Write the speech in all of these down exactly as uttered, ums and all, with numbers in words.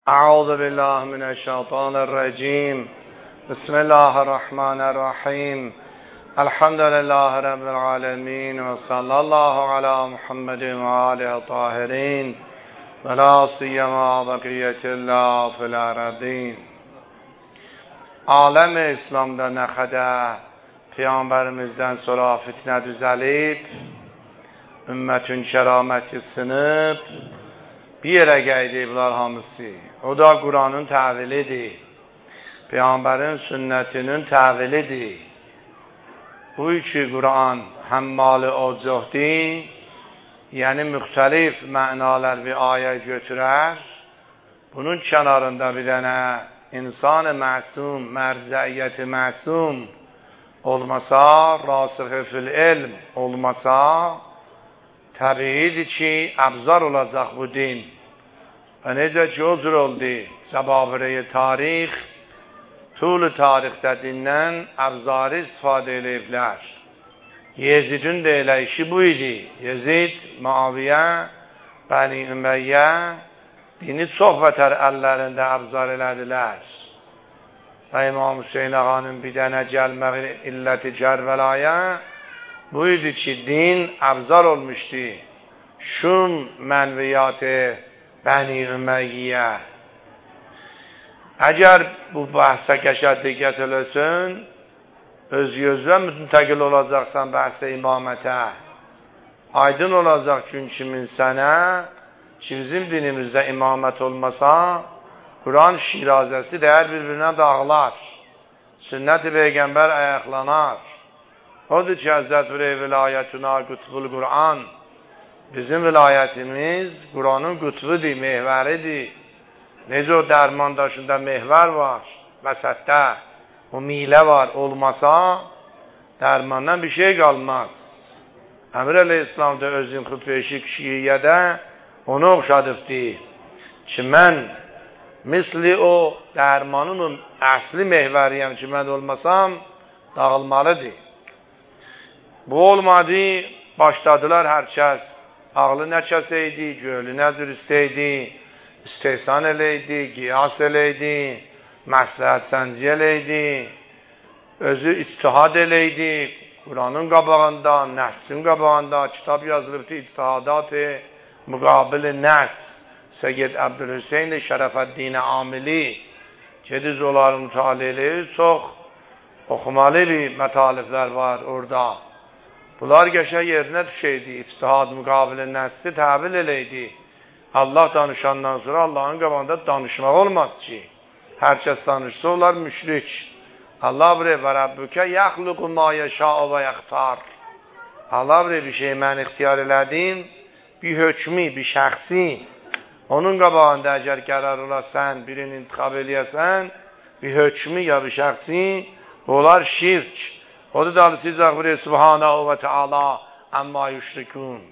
أعوذ بالله من الشيطان الرجيم. بسم الله الرحمن الرحيم. الحمد لله رب العالمين وصلى الله على محمد وآله الطاهرين ولا سيما بقية الله في الأرضين. عالم İslam'da ne kadar Peygamberimizden sonra fitne düzelip ümmetin kerameti sınıp bir yere geldi bunlar hamısı. O da Kur'an'ın tevilidir. Peygamberin sünnetinin tevilidir. Bu iki Kur'an hemmalı ocuhdi, yani müxtəlif mənalar bir ayə götürər. Bunun kenarında bir dənə insan-ı məsum, mərziyyəti məsum olmasa, rasıxı fil ilm olmasa, təbiidir ki, əbzar olacaq bu din. Və necə ki, o cür oldu, cəbabirəyi tarix, tul tarixdə dindən əbzarı istifadə ediblər. Yezidin də elə işi bu idi. Yezid, Muaviyə, Bəni Ümeyyə dini çox vətər əllərində əbzar elədilər. Və İmam Hüseyin ağanın bir dənə gəlməği illəti Kərbəlayə bu idi ki, din əbzar olmuşdu. Şum mənviyyatı Bəni Ümeyyə. Əgər bu bəhsə qəşəddi gətirilsin, öz gözlə müntəqil olacaqsan bəhsə imamətə. Aydın olacaq gün kimin sənə ki, bizim dinimizdə imamət olmasa, Kur'an şirazəsi dəyər bir-birinə dağılar. Sünnət-i Peyğəmbər ayaqlanar. Odur ki, Həzrət vilayətuna qutbul Kur'an. Bizim vilayətimiz Kur'anın qutbudur, mehvəridir. Necə o dərman daşında mehvər var, vəsətdə o milə var, olmasa dərmandan bir şey qalmaz. Əmir Əleyhisselam da özün xütbə-i şiiyyədə onu oxşadıbdı ki, mən misli o dərmanın o əsli mehvəriyəm ki, mən olmasam dağılmalıdır. Bu olmadı, başladılar hər kəs. Ağlı nə kəsəydi, gölü nə dürüstəydi, istehsan eləydi, qiyas eləydi, məsləhət sənci eləydi, özü istihad eləydi, Kur'an'ın qabağında, nəfsin qabağında kitab yazılıbdı, İctihadat-ı Müqabil-i Nəs, Seyyid Əbdülhüseyn Şərəfəddin Amili, gediz onları mütaliə eləyir, çox oxumalı bir mətaliflər var orada. Bunlar qəşə yerinə düşəydi, İctihad Müqabil-i Nəsli təbil eləydi. Allah danışandan sonra Allah'ın qabağında danışmaq olmaz ki. Hər kəs danışsa onlar müşrik. Allah buraya və Rabbükə yaxluqu ma yeşâ'u və yaxtar. Allah buraya bir şey mən ixtiyar elədim, bir hökmü, bir şəxsi. Onun qabağında əgər qərar olasən, birini intiqab eləyəsən, bir hökmü ya bir şəxsi, onlar şirk. Odur da sizə buraya Subhanahu və Teala əmmâ yüşrikûn.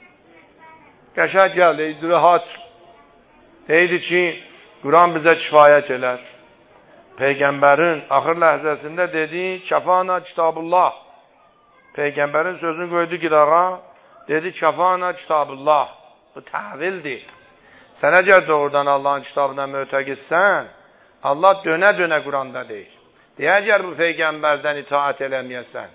Qəşək gəldi, rahat. Deydi ki, Kur'an bizə kifayət elər. Peyğəmbərin axır ləhzəsində dedi, kəfana kitabullah. Peyğəmbərin sözünü qoydu qırağa, dedi, kəfana kitabullah. Bu təvildir. Sən əgər doğrudan Allah'ın kitabına mötəqizsən, Allah dönə-dönə Kur'anda deyir. Deyə, əgər bu Peyğəmbərdən itaat eləməyəsən,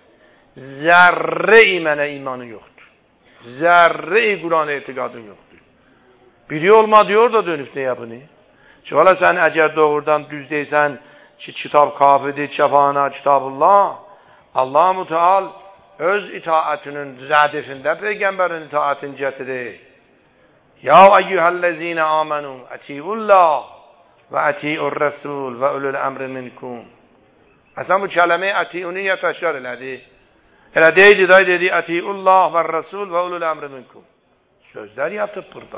zərre-i mənə imanın yoxdur. Zərre-i Kur'an etiqadın yoxdur. Biri olma diyor da dönüb deyə bunu. Ki, valla sən əgər doğrudan düz deysən ki, kitab kafidir, kəfana kitabullah, Allah Müteal öz itaətinin zədifində Peyğəmbərin itaətini gətirir. Ya eyyuhəl-ləzine amenu, ətiyullah və ətiyur rəsul və ulul əmri minkum. Əsən bu kələmi ətiyuniyə təşkər elədi. Elə deydi, day dedi, ətiyullah və rəsul və ulul əmri minkum. Sözlər yaptıb burada.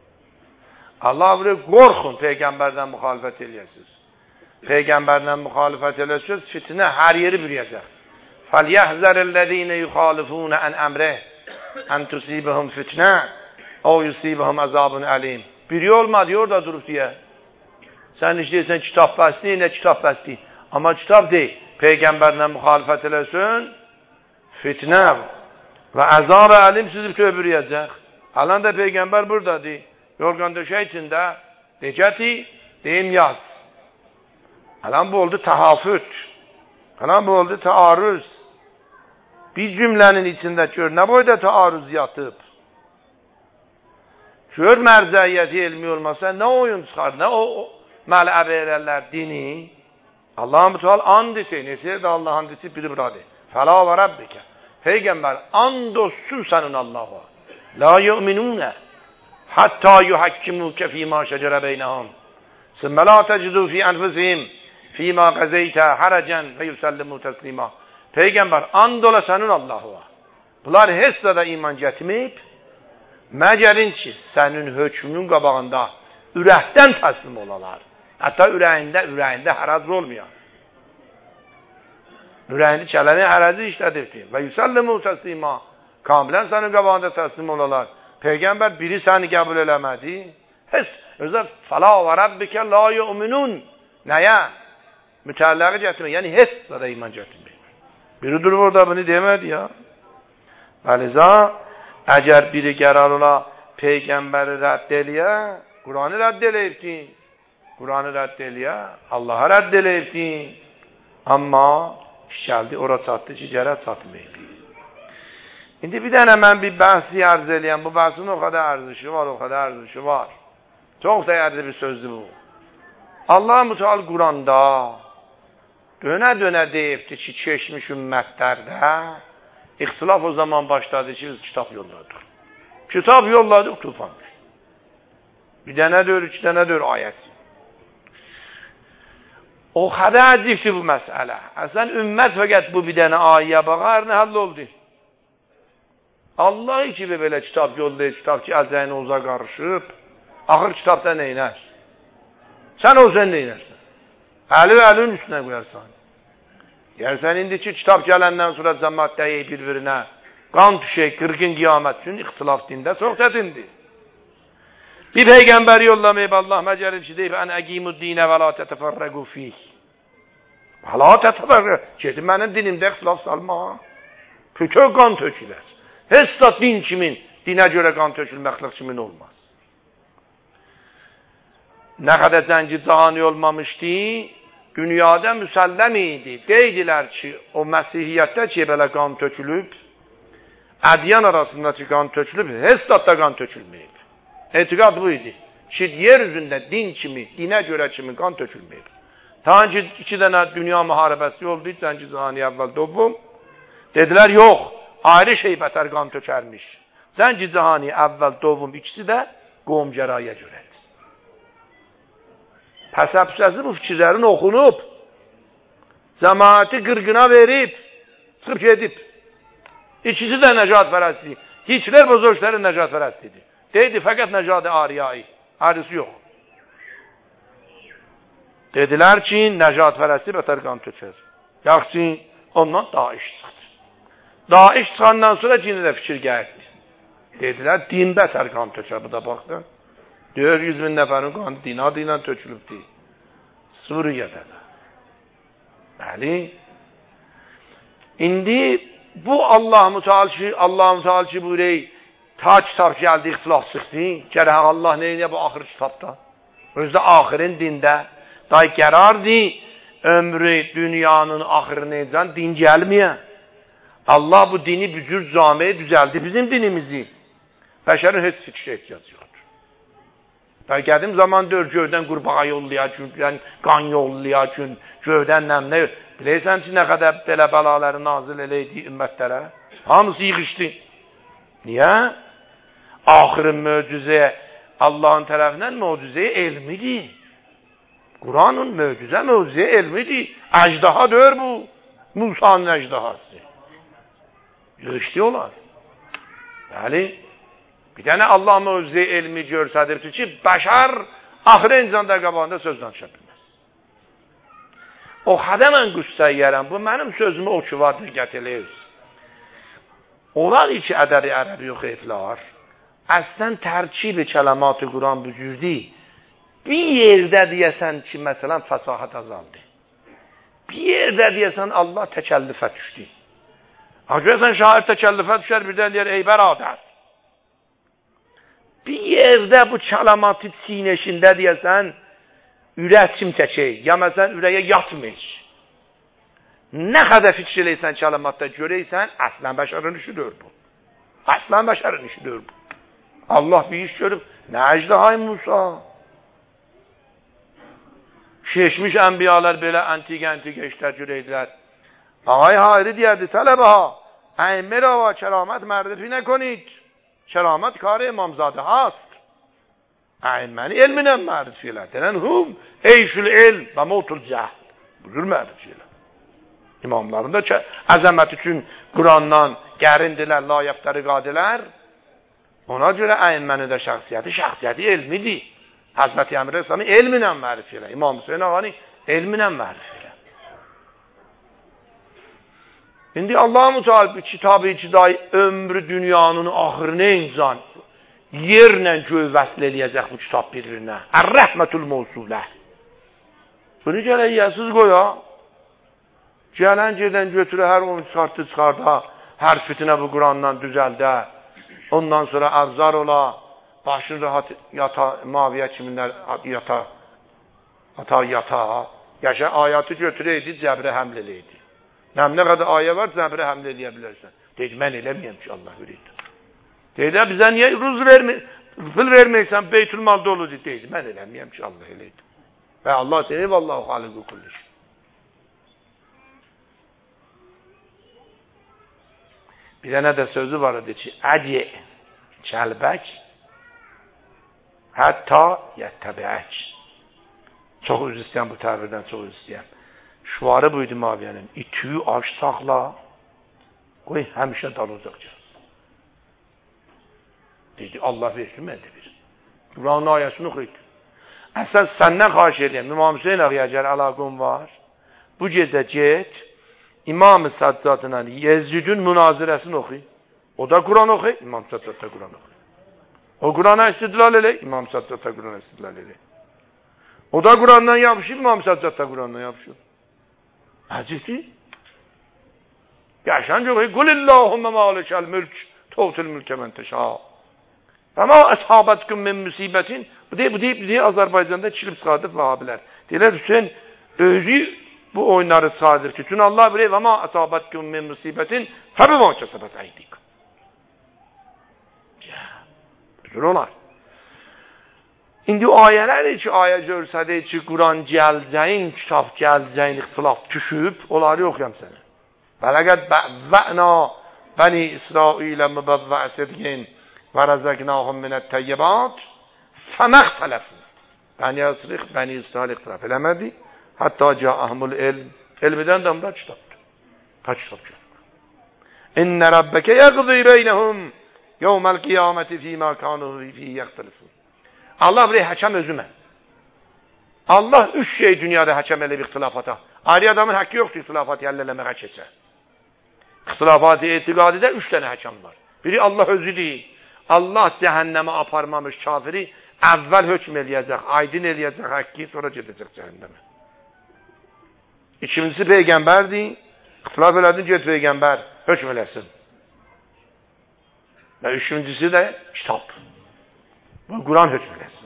Allah buraya qorxun, Peyğəmbərdən müxalifət eləyəsiniz. Peyğəmbərdən müxalifət eləyəsiniz, fitnə hər yeri bürüyəcək. فَلْيَحْزَرَ يُخَالِفُونَ عَنْ أَمْرِهِ أَنْ تُصِيبَهُمْ فِتْنَةٌ اَوْ يُصِيبَهُمْ عَذَابٌ أَلِيمٌ. Biri olmadı, orada durup diye. Sen işleysen kitap bəsli, ne kitap bəsli. Ama kitap değil. Peyğəmbərdən müxalifət eləsin, fitnə və əzab-ı əlim sizi öbürüyəcək. Alan da Peyğəmbər buradadır. Yorgan döşək içində, necəti, deyim yaz. Alan bu oldu tahafüt. Alan bu oldu taarruz. Bir cümlenin içinde gör ne boyda taarruz yatıp. Gör merzeiyeti ilmi olmasa ne oyun çıkar, ne o mel'ebe ederler dini. Allah'ın müteal and ise, nesi de Allah'ın and ise biri burada. Fela ve Rabbike. Peygamber and olsun senin Allah'a. La yu'minune. Hatta yuhakkimuke fîmâ şecere beynehum. Sümme la tecidû fî enfusihim fîmâ gazeyte haracen ve yusellimû teslîmâ. Peygamber and ola senin Allah'a. Bunlar hesla da iman getmeyip, məcərin ki, sənin hökmünün qabağında ürəkdən təslim olalar. Hətta ürəyində, ürəyində həraz olmayan. Ürəyini çələni hərəzi işlədirdi. Və yüsəllimu təslimə. Kamilən sənin qabağında təslim olalar. Peygamber biri səni qəbul eləmədi. Heç, özə fəla və Rabbikə la yu'minun. Nəyə? Mütəlləqi gətirmək. Yəni, heç da iman gətirmək. Biri durub orada bunu demədi ya. Bəliza, əgər biri qərar ola Peygambəri rədd eləyə, Qur'anı rədd eləyibdi. Qur'anı rədd eləyə, Allah'a rədd eləyibdi. Amma iş gəldi, ora çatdı ki, gərək çatmayıb. İndi bir dənə mən bir bəhsi arz eləyəm. Bu bəhsin o qədər arzışı var, o qədər arzışı var. Çox dəyərli bir sözdür bu. Allah Müteal Qur'anda dönə-dönə deyibdi ki, keçmiş ümmətlərdə ixtilaf o zaman başladı ki, biz kitab yolladıq. Kitab yolladıq, tufan düşdü. Bir dənədir, iki dənədir ayət. O qədər əcibdir bu məsələ. Əslən, ümmət fəqət bu bir dənə ayəyə baxar, nə həll oldu? Allah ki, belə kitab yollayır, kitab ki, əlcəyinə uza qarışıb, axır kitabda neynər? Sən o sən neynərsən? Əli əlin üstünə qoyarsan. Yersən indi ki, kitab gələndən sonra cəmaat dəyək bir-birinə, qan düşək, qırğın qiyamət üçün ixtilaf dində çox çətindir. Bir peyğəmbər yollamayıb Allah məcərir ki, deyib, ən əqimud dinə və la tətəfərrəqu fih. Və la tətəfərrəqu. Gedin, mənim dinimdə ixtilaf salma. Pükö qan tökülər. Heç da din kimin, dinə görə qan tökülməklik kimin olmaz. Nə qədər zənci cahani olmamışdı, dünyada müsəlləm idi. Deydilər ki, o Məsihiyyətdə ki, belə qan tökülüb, ədyan arasında ki, qan tökülüb, heç da qan tökülməyib. Etiqad bu idi. Ki, yer üzündə din kimi, dinə görə kimi qan tökülməyib. Ta ki, iki dənə dünya müharibəsi oldu, zənci cahani əvvəl dobum. Dedilər, yox. Ayrı şey bətər qan tökərmiş. Zənci cahani əvvəl doğum ikisi də qovumgəraya görədir. Pəsəpsəsi bu fikirlərin oxunub, cəmaati qırğına verib, çıxıb gedib. İkisi də nəcat fərəsli. Hitler bozorçların nəcat fərəslidir. Deydi, fəqət nəcat-ı ariyayı. Ayrısı yox. Dedilər ki, nəcat fərəsli bətər qan tökər. Yaxşı, ondan daha iş çıxdı. Daha iş çıxandan sonra cinə də fikir gəldi. Dedilər, din bətər qan tökər. Bu da baxdın. dörd yüz min nəfərin qanı dina dinə tökülübdü. Suriyədə də. Bəli. İndi bu Allah müteal ki, Allah müteal ki buyurey, ta kitab gəldi, ixtilaf çıxdı. Gərək Allah neyinə bu axır kitabda? Özdə axirin dində. Day qərardı, ömrü dünyanın axırı necən din gəlməyə. Allah bu dini bücür camiye düzeldi. Bizim dinimizi. Bəşərin heç fikir ehtiyacı yoxdur. Və qədim zaman dör gövdən qurbağa yollayacın, qan yollayacın, gövdən nəmlə. Biləysən ki, nə qədər belə bəlaları nazil eləydi ümmətlərə? Hamısı yığışdı. Niyə? Axırın möcüzə Allahın tərəfindən möcüzə elmidir. Kur'an'ın möcüzə möcüzə elmidir. Əcdaha dör bu. Musa'nın əjdahası. Yığışdıyorlar. Bəli. Bir dənə Allah möcüzə elmi görsədirdir ki, bəşər axırı insanda qabağında söz danışa bilməz. O xədəmən qüssə yerəm. Bu mənim sözümü o ki var diqqət eləyir. Olar ki, ədəri ərəbi yox eflar. Əslən tərkibi kələmat-ı Quran bu cürdür. Bir yerdə deyəsən ki, məsələn, fəsahat azaldı. Bir yerdə deyəsən, Allah təkəllüfə düşdü. Görəsən, şair təkəllüfə düşər, birdən deyər, ey bəradər. Bir yerdə bu kəlamatı çiynəşində deyəsən, ürək kim çəkək, ya məsələn ürəyə yatmır. Nə qədər fikir eləysən kəlamatda görəysən, əslən bəşərin işidir bu. Əslən bəşərin işidir bu. Allah bir iş görüb, nə əcdahay Musa? Keçmiş ənbiyalar belə antik-antik işlər görəydilər. Ağay hayri deyərdi, tələbə ha, əmmə را و کرامت معرفی نکنید. کرامت کار امامزاده هاست. ائمəni elminə معرفی elədilər. Hum eyşül ilm və mautul cəhl. Buyur معرفی elə. İmamların da əzəmət üçün Qurandan gərindilər, layıqları qadilər. Ona görə əmməni də şəxsiyyəti, şəxsiyyəti elmidir. Hazreti Əmir İslam'ı elminə mərif elə. İmam Hüseyin ağanı elminə mərif elə. İndi Allah-u Teala bu kitabı içiday ömrü dünyanın axırına insan yerlə göy vəsl eləyəcək bu kitab bir-birinə. Ər-rəhmətul mevsulə. Bunu gələk yəsiz qoya. Gələn gedən götürə, hər onu çıxartı çıxarda, hər fitinə bu Qurandan düzəldə. Ondan sonra əvzar ola. Başın rahat yata, maviyə kiminlər yata, ata yata, yaşa ayatı götürəydi, cəbrə həml eləydi. Nəm nə qədər ayə var, cəbrə həml eləyə bilərsən. Deyir, mən eləməyəm ki, Allah ürəydi. Deyir, bizə niyə ruz vermə, fil verməysən, beytülmal doludur, deyir, mən eləməyəm ki, Allah eləydi. Və Allah deyir, vallahu xaliqu kulli şey. Bir dənə də sözü var idi ki, əci, kəlbək, hətta yəttəbəək. Çox üz istəyəm bu təvirdən, çox üz istəyəm. Şuarı buydu Maviyənin. İtüyü aç saxla, qoy həmişə dalacaq gəl. Dedi, Allah vermədi bir. Quranın ayəsini oxuydu. Əsas səndən xahiş edəyəm, İmam Hüseyin ağıya gəl, əlaqın var. Bu gecə get, İmam-ı Səccadla Yezdün münazirəsini oxuy. O da Quran oxuy, İmam Səccad da Quran oxuy. O Qurana istidlal elə, İmam Səccad da Qurana istidlal elə. O da Qurandan yapışır, İmam Səccad da Qurandan yapışır. Həcisi? Yaşan yox, Qulillahümme malikəl mülk, tu'til mülke men teşâ. Və ma əshabətkum min musibətin. Bu deyib, bu deyib, bu deyib, Azərbaycanda çilib çıxardır Vahabilər. Deyirlər, Hüseyin özü bu oyunları çıxardır ki, çünki Allah bilir, və ma əshabətkum min musibətin, fəbimə kəsəbət əydik. Düzür olar. İndi o ayələr ki, ayə görsədir ki, Quran gəlcəyin, kitab gəlcəyin ixtilaf düşüb, onları yoxuyam sənə. Bələqət bəvvə'na bəni İsrailə mübəvvə sidqin və rəzəqnahum minət təyyibat fəməxtələfiz. Bəni əsriq, bəni İsrail ixtilaf eləmədi. Hətta cəahmul elm. Elmidən də bura kitabdır. Ta kitab gördür. İnnə Rabbəkə yəqzi beynəhum yevməl qiyaməti fîmə kanuhu fîhî yəxtəlisin. Allah bilir, həkəm özü mən. Allah üç şey dünyada həkəm elə bir ixtilafata. Ayrı adamın haqqı yoxdur ixtilafat yəlləməyə keçə. İxtilafat-ı etiqadidə üç dənə həkəm var. Biri Allah özüdür. Allah cəhənnəmə aparmamış kafiri əvvəl hökm eləyəcək, aydın eləyəcək haqqı, sonra gedəcək cəhənnəmə. İkincisi peyğəmbərdir. İxtilaf elədin, get peyğəmbər, hökm eləsin. Və üçüncüsü də kitab. Bu Quran hökm eləsin.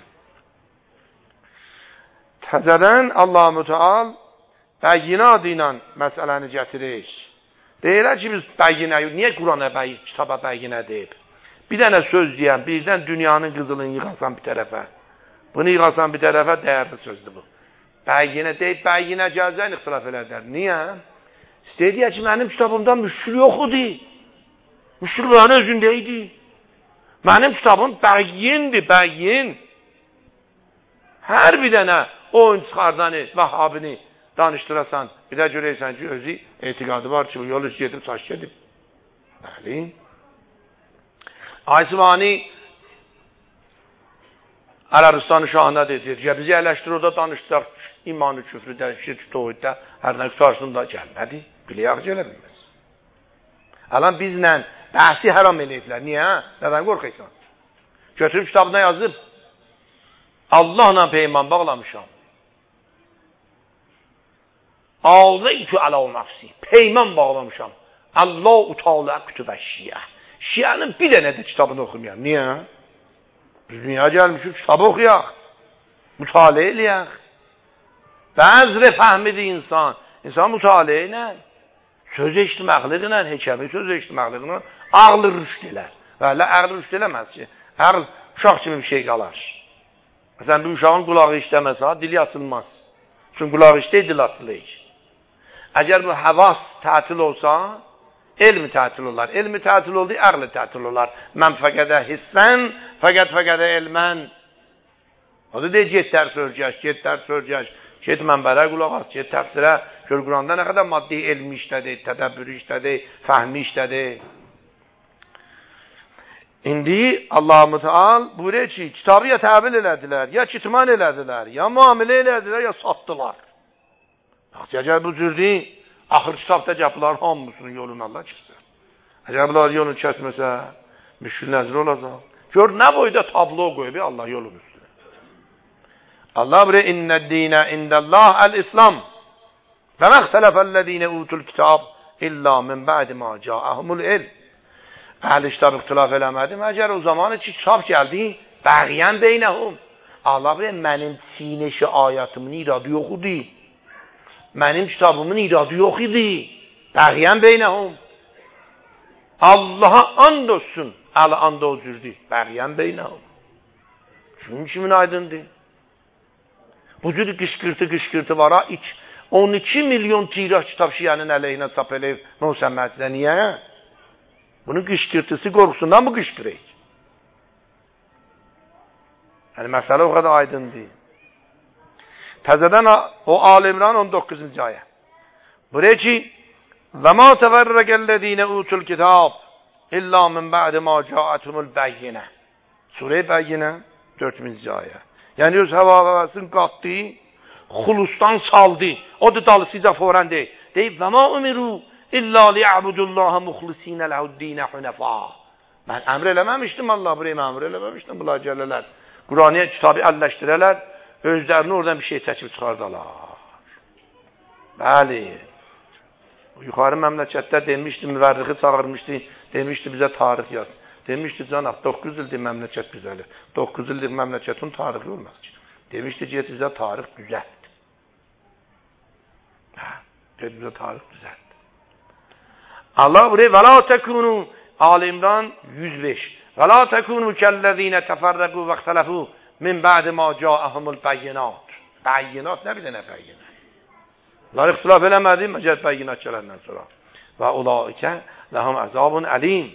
Təzədən Allah-u Müteal bəyinat ilə məsələni gətirir. Deyirlər ki, biz bəyinə, niyə Qurana bəyin, kitaba bəyinə deyib? Bir dənə söz deyəm, birdən dünyanın qızılını yığasan bir tərəfə. Bunu yığasan bir tərəfə, dəyərli sözdür bu. Bəyinə deyib, bəyinə gələcək, ixtilaf elədər. Niyə? İstəyir ki, mənim kitabımda müşkül yoxudur. Müşkül Quranın özündəydi. Mənim kitabım bəyindir, bəyin. Hər bir dənə oyun çıxardanı, vəhhabini danışdırasan, bir də görəysən ki, özü etiqadı var ki, bu yol üst gedib, saç gedib. Bəli. Aysivani Ərəbistanın şahına deyir ki, bizi ələşdir, orada danışdıq, imanı, küfrüdə, şirk, tohiddə, hər nə qutarsında gəlmədi, biləyək gələ bilməz. Alan bizlə bəhsi həram eləyiblər. Niyə? Nədən qorxaysan? Götürüb kitabına yazıb, Allahla peyman bağlamışam. Ağlaytü alə nəfsi. Peyman bağlamışam. Allah utalə kütübə şiə. Şiənin bir dənə də kitabını oxumayam. Niyə? Biz dünya gəlmişik, kitabı oxuyaq. Mütaliə eləyək. Bəzri fəhmidi insan. İnsan mütaliə ilə, söz eşitməkliyi ilə, hekəmi söz eşitməkliyi ilə ağlı rüşd elər. Və elə ağlı rüşd eləməz ki, ağlı uşaq kimi bir şey qalar. Məsələn, bir uşağın qulağı işləməsə, dili asılmaz. Çünki qulağı işləyir, dil asılır. Əgər bu həvas tətil olsa, elmi tətil olar. Elmi tətil oldu, ağlı tətil olar. Mən fəqədə hissən, fəqət fəqədə elmən. O da deyir, get dərs örgəş, get dərs örgəş, get mənbərə qulaq as, get təfsirə. Gör, Quranda nə qədər maddi elmi işlədi, tədəbbürü işlədi, fəhmi işlədi. İndi Allah-u Müteal buyuruyor ki, kitabı ya təbil elədilər, ya kitman elədilər, ya muamilə elədilər, ya satdılar. Əgər bu cürdür, axır kitabda gəplər hamısının yolunu Allah kəsər. Əgər bunlar yolunu kəsməsə, müşkül nəzir olacaq. Gör, nə boyda tablo qoyub Allah yolunu üstünə. Allah buyuruyor, İnnəd-dinə indəllah əl-İslam. Və məxtələfəl-ləzîne utul kitab illa min ba'di ma ca'ahumul ilm. Əhl-i kitab ixtilaf eləmədi. Məgər o zaman ki, kitab gəldi, bəğiyən beynəhum. Allah buyuruyor, mənim çiynəşi ayatımın iradı yox idi. Mənim kitabımın iradı yox idi. Bəğiyən beynəhum. Allaha and olsun. Əli and o cürdür. Bəğiyən beynəhum. Şunun kimin aydındır? Bu cür qışqırtı qışqırtı var ha. on iki milyon tiraj kitab şiənin əleyhinə çap eləyib Musəmmədidə. Niyə? Bunun qışqırtısı qorxusundan mı qışqırır? Yəni, məsələ o qədər aydındır. Təzədən o Al-İmran on doqquzuncu ayə. Buraya ki, və mə təvərrəqəl-ləzîne utul kitab illa min ba'di ma ca'atumul bəyyinə. Surə-i Bəyyinə dörd minci ayə. Yəni, öz həvavəvəsini qatdı, xulustan saldı. O da dalı sizə forən deyil. Deyib, və mə umiru İlla liya'budullaha muxlisinə ləhud-dinə hünəfa. Mən əmr eləməmişdim Allah, buraya əmr eləməmişdim. Bunlar gəlirlər, Quraniyə kitabı əlləşdirələr, özlərini oradan bir şey çəkib çıxardalar. Bəli. Yuxarı məmləkətdə demişdi, müvərrixi çağırmışdı, demişdi bizə tarix yaz. Demişdi, canab, doqquz ildir məmləkət düzəlir. doqquz ildir məmləkətin tarixi olmaz ki. Demişdi, get bizə tarix düzəlt. Hə, get bizə tarix düzəlt. Allah buraya və la təkunu Al-İmran yüz beş və la təkunu kəllezîne təfərrəqu və ixtələfu min ba'di ma ca'ahumul bəyyinat. Bəyyinat nə bir dənə bəyyinat? Bunlar ixtilaf eləmədi, məgər bəyyinat gələndən sonra. Və ulaikə ləhum əzabun əlim.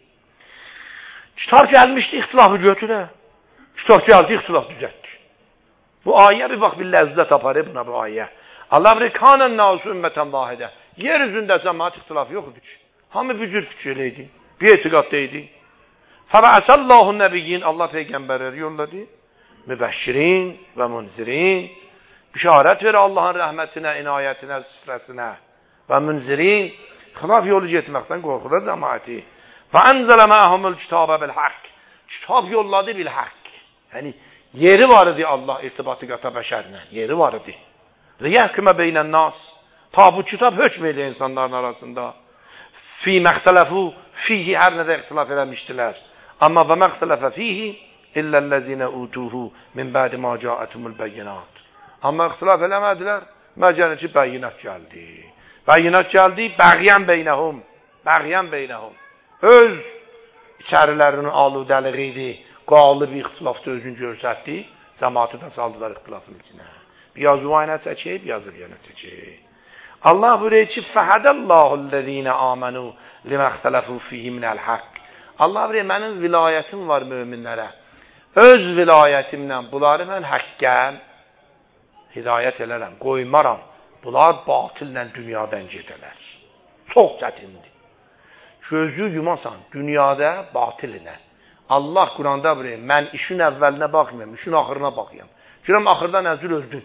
Kitab gəlmişdi, ixtilafı götürə. Kitab gəldi, ixtilaf düzəltdi. Bu ayə bir bax, bir ləzzət aparır buna bu ayə. Allah buraya kanən nasu ümmətən vahidə. Yer üzündə cəmaat ixtilafı yoxdur ki. Hamı bir cür fikirliydi. Bir etiqaddaydı. Fəbəəsəllahu nəbiyyin. Allah peyğəmbərləri yolladı. Mübəşşirin və munzirin. Bişarət verir Allahın rəhmətinə, inayətinə, süfrəsinə. Və munzirin. Xilaf yolu getməkdən qorxudur cəmaati. Və ənzələ məhumul kitabə bil-haqq. Kitab yolladı bil-haqq. Yəni, yeri var idi Allah irtibatı qata bəşərlə. Yeri var idi. Liyəhkümə beynən nas. Ta bu kitab hökm edir insanların arasında. Fi məxtələfu, fihi hər nədə ixtilaf eləmişdilər. Amma və məxtələfə fihi illəl-ləzinə utuhu min bədi ma ca'atumul bəyyinat. Amma ixtilaf eləmədilər, məcələ ki, bəyyinat gəldi. Bəyyinat gəldi, bəğiyən beynəhum. Bəğiyən beynəhum. Öz içərilərinin aludəliği idi. Qalib ixtilafda özünü görsətdi. Cəmatı da saldılar ixtilafın içinə. Bir yazı aynə çəkib, yazı yenə çəkib. Allah buyuruyor ki, fəhədəllahul-ləzīnə amənu liməxtələfu fihi minəl-haqq. Allah buyuruyor, mənim vilayətim var möminlərə. Öz vilayətimlə bunları mən həqqə hidayət elərəm, qoymaram. Bunlar batillə dünyadan gedələr. Çox çətindir. Gözü yumasan, dünyada batil ilə. Allah Quranda buyuruyor, mən işin əvvəlinə baxmayayım, işin axırına baxayım. Görəm, axırda nəzir öldün.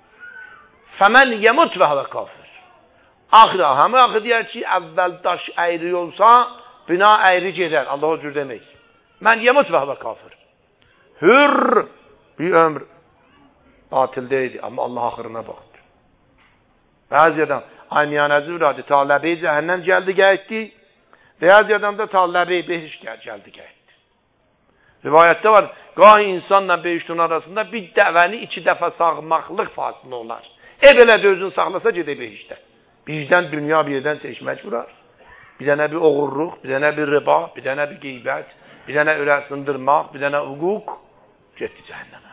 Fəmən yəmut və həvə kafir. Axıra, həmə axı deyər ki, əvvəl daş əyri olsa, bina əyri gedər. Allah o cür demək. Mən yəmut və həvə kafir. Hür bir ömr batildəydi, amma Allah axırına baxdı. Bəzi adam, aymiyanəzi uradı, ta ləbi cəhənnəm gəldi, gəldi. Bəzi adam da ta ləbi behiş gəldi, gəldi. Rivayətdə var, qahi insanla behiştun arasında bir dəvəni iki dəfə sağmaqlıq fasılı olar. Ev elə də özünü saxlasa gedək behişdə. Birdən dünya bir yerdən seçmək vurar. Bir dənə bir oğurluq, bir dənə bir riba, bir dənə bir qeybət, bir dənə ürək sındırmaq, bir dənə hüquq. Getdi cəhənnəmə.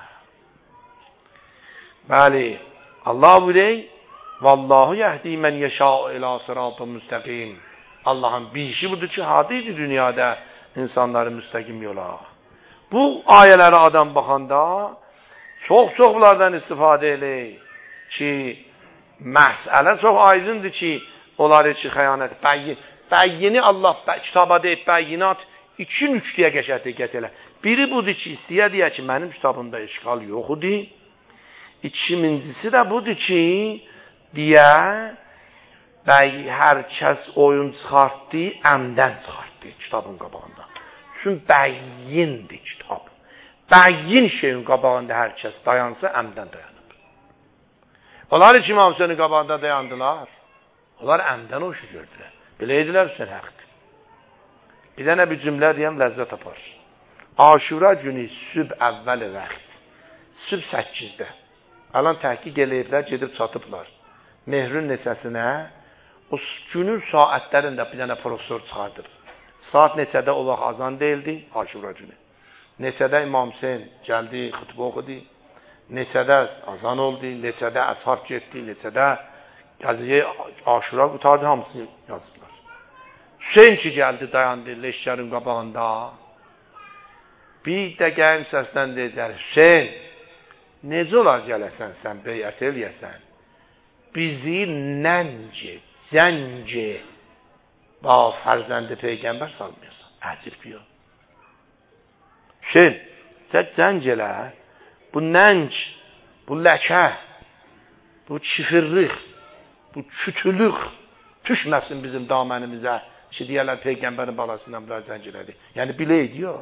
Bəli, Allah buyuruyor, Vallahu yəhdi mən yəşâ'u ilâ sıratın müstəqim. Allah'ın bir işi budur ki, hadiydi dünyada insanları müstəqim yola. Bu ayələrə adam baxanda çox-çox bunlardan istifadə eləyir ki, məsələ çox aydındır ki, onlar için xəyanət, bəyin, bəyini Allah kitaba deyib, bəyinat iki nüqtəyə qəşə diqqət elə. Biri budur ki, istəyə deyə ki, mənim kitabımda işgal yoxdur. İkincisi də budur ki, deyə, bəy hər kəs oyun çıxartdı, əmdən çıxartdı kitabın qabağında. Çünki bəyindir kitab. Bəyin şeyin qabağında hər kəs dayansa, əmdən dayanır. Onlar iki İmam Hüseynin qabağında dayandılar. Onlar əmdən o işi gördülər. Biləydilər Hüseyin həqdir. Bir dənə bir cümlə deyəm, ləzzət tapar. Aşura günü süb əvvəli vaxt. Süb səkkizdə. Alan təhqiq eləyiblər, gedib çatıblar. Mehrün neçəsinə o günün saatlərində bir dənə profesor çıxardır. Saat neçədə o vaxt azan deyildi, Aşura günü. Neçədə İmam Hüseyin gəldi, xütbə oxudu. Neçədə azan oldu, neçədə əshab getdi, neçədə qəziyə Aşura qutardı, hamısını yazdılar. Hüseyin ki gəldi, dayandı leşkərin qabağında. Bir də gəlin səsdən dedilər, Hüseyin, necə olar gələsən sən, beyət eləyəsən? Bizi nənci, zənci, ba fərzəndi Peyğəmbər salmıyorsan. Əcib diyor. Hüseyin, sən zənc elə, bu nənc, bu ləkə, bu çifirlik, bu kütülük düşməsin bizim damənimizə. Ki, deyərlər Peyğəmbərin balasından bunlar zənc elədi. Yəni, biləydi ya.